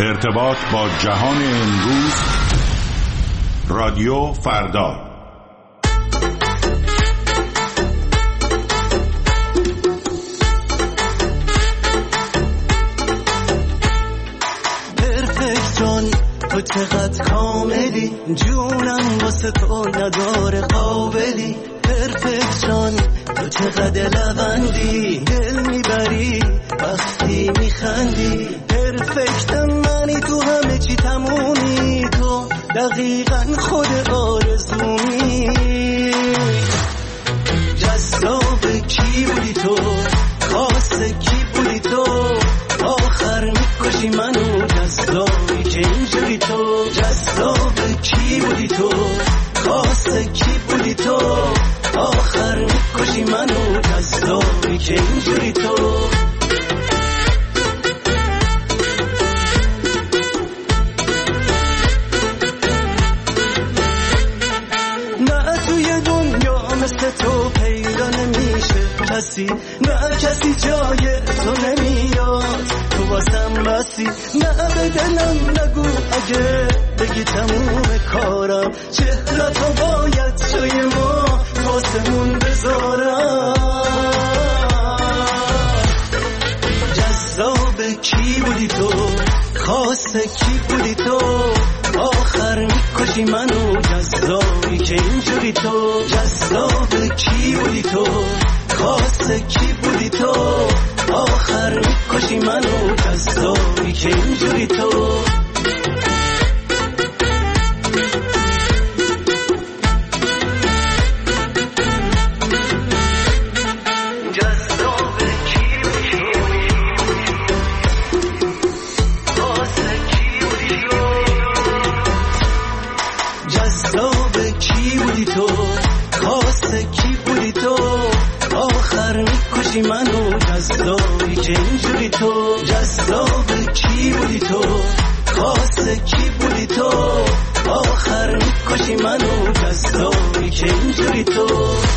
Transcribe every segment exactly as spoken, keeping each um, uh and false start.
ارتباط با جهان امروز، رادیو فردا. پرفکت جان تو چقدر کاملی، جونم واسه تو نداره قابلی. پرفکت جان تو چقدر لبندی، دل میبری وقتی میخندی. پرفکت منی، تو همه چی تمومی، تو دقیقاً خود آرزومی. جذاب کی بودی تو، خاص کی بودی تو، آخر میکشی منو جذابی که اینجوری تو. جذاب کی بودی تو، خاص کی بودی تو، آخر میکشی منو جذابی که اینجوری تو. مثل تو پیدا نمیشه کسی، نه کسی جای تو نمیاد، تو واسم بسی. نه به دلم نگو اگه بگی تموم کارم، چهره تو باید جای ما واسمون بذارم. جذاب کی بودی تو، خاص کی بودی تو، آخر میکشی منو جذابی که اینجوری تو. جذاب کی بودی تو، خاص کی بودی تو، آخر میکشی منو جذابی که اینجوری تو. منو جذابی که اینجوری تو. جذاب کی بودی تو، خاص کی بودی تو، آخر میکشی منو جذابی که اینجوری تو.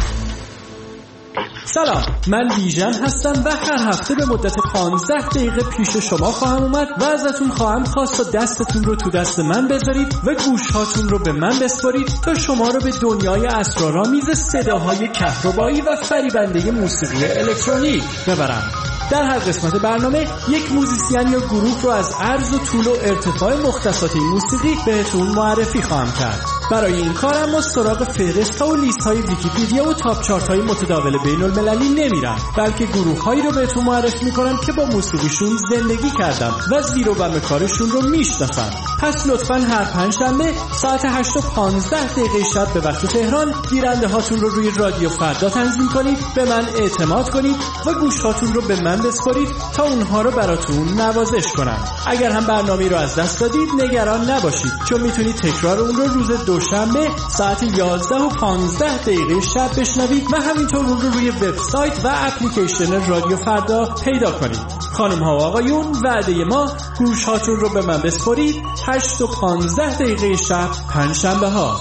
سلام، من بیژن هستم و هر هفته به مدت پانزده دقیقه پیش شما خواهم اومد و ازتون خواهم خواست تا دستتون رو تو دست من بذارید و گوشهاتون رو به من بسپارید تا شما رو به دنیای اسرارآمیز صداهای کهربایی و فریبنده موسیقی الکترونیک ببرم. در هر قسمت برنامه یک موزیسین یا گروه رو از عرض و طول و ارتفاع مختصات این موسیقی بهتون معرفی خواهم کرد. برای این کارم ما سراغ فهرست ها و لیست های ویکی‌پدیا و تاپ چارت های متداول بین المللی نمیرم، بلکه گروه هایی رو بهتون معرفی میکنم که با موسیقیشون زندگی کردم و زیر و بم کارشون رو میشناسم. پس لطفاً هر پنجشنبه ساعت هشت و پانزده دقیقه شب به وقت تهران گیرنده هاتون رو روی رادیو فردا تنظیم کنید، به من اعتماد کنید و گوش هاتون رو به من بسپارید تا اونها رو براتون نوازش کنم. اگر هم برنامه رو از دست دادید نگران نباشید، چون میتونید تکرار اون رو روز دوشنبه ساعت یازده و پانزده دقیقه شب بشنوید و همینطور اون رو روی وبسایت و اپلیکیشن رادیو فردا پیدا کنید. خانم ها و آقایون، وعده ما گوش هاتون رو به من بسپارید هشت و پانزده دقیقه شب پنجشنبه ها.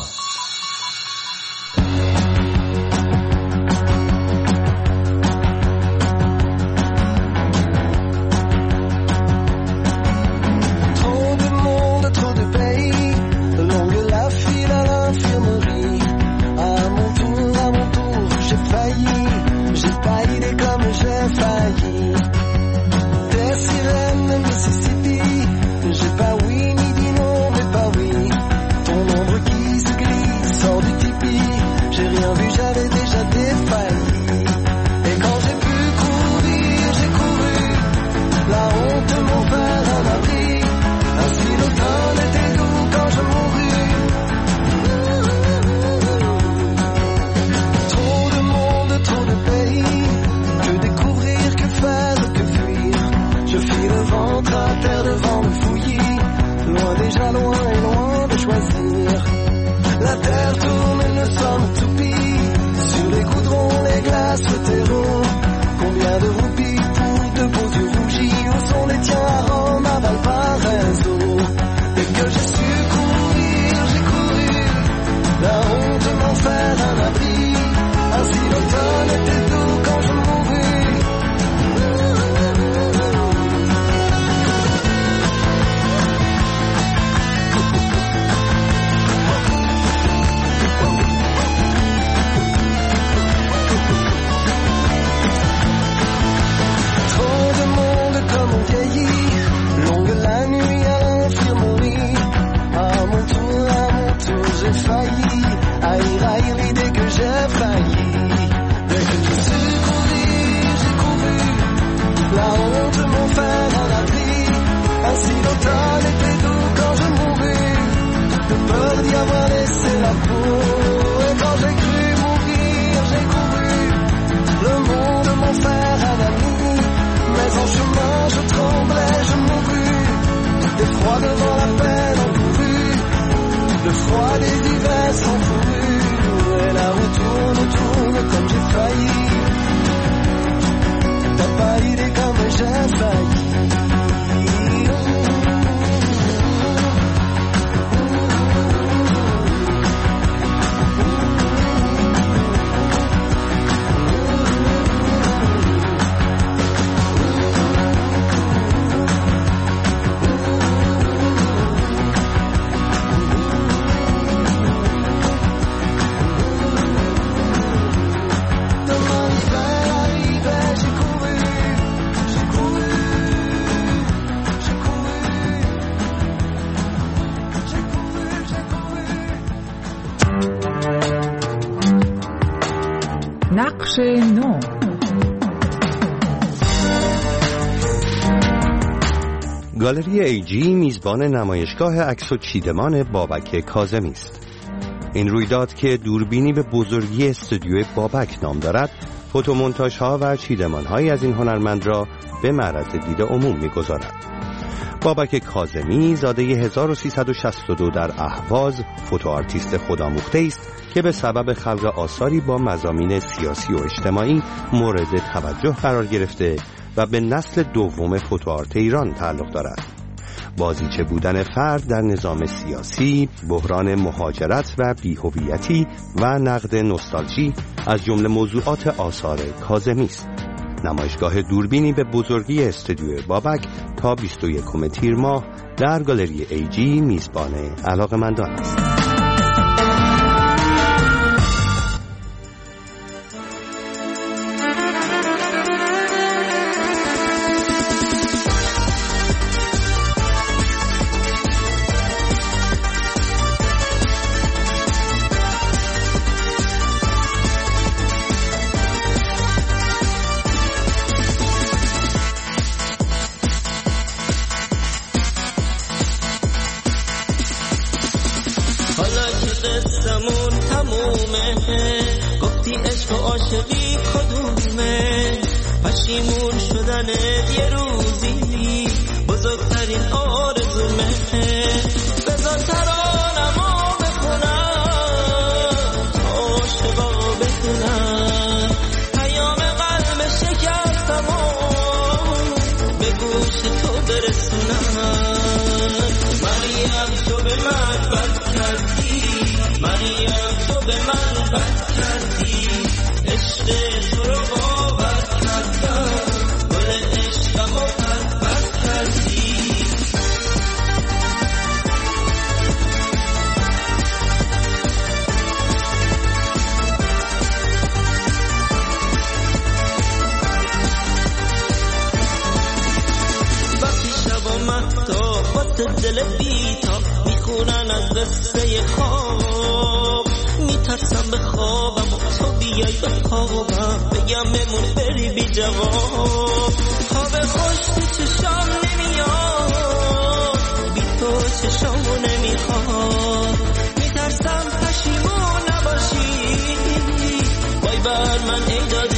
Mississippi, j'ai pas oui ni dit non, mais pas oui. Ton ombre qui se glisse. si lontane que tu quand je mourrai, de peur d'y avoir laissé la peau. Et quand j'ai cru mourir, j'ai couru le monde m'enfer à la nuit. Mais en chemin je tremblais, je mourus d'effroi devant la peine encourue, le froid des hivers sans fourrure. Et la roue tourne, tourne comme j'ai failli. T'as pas idée comme j'ai failli. نقش نو. گالری ایجی میزبان نمایشگاه عکس و چیدمان بابک کاظمی است. این رویداد که دوربینی به بزرگی استودیوی بابک نام دارد، فوتومونتاژها و چیدمان‌هایی از این هنرمند را به معرض دید عموم می‌گذارد. بابک کاظمی زاده هزار و سیصد و شصت و دو در اهواز، فوتوآرتیست خودآموخته است که به سبب خلق آثاری با مضامین سیاسی و اجتماعی مورد توجه قرار گرفته و به نسل دوم فوتوآرت ایران تعلق دارد. بازیچه بودن فرد در نظام سیاسی، بحران مهاجرت و بی‌هویتی و نقد نوستالژی از جمله موضوعات آثار کاظمی است. نمایشگاه دوربینی به بزرگی استودیو بابک تا بیست و یکم تیر ماه در گالری ایجی میزبان علاقه‌مندان است. گفتی عشق و عاشقی کدومه، پشیمون شدن یه روزی بزرگترین آرزومه. بذار ترانمو بخونم تا عاشقا بدونم، پیام قلب شکستمو به گوش تو برسونم. مریم تو به من بد کردی، مریم تو به من بد کردی، عشق تو رو باور کردم، گل عشقمو بد بد کردی. وقتی شب آمد تا واسه دل بیتا میخونن از قصه خواب، میترسم به خوابم و تو بیای به خوابم، بگم بمون بری بی جواب. خواب خوش تو چشام نمیاد، بی تو چشامو نمیخواد، میترسم پشیمون نباشی، وای بر من ای دادی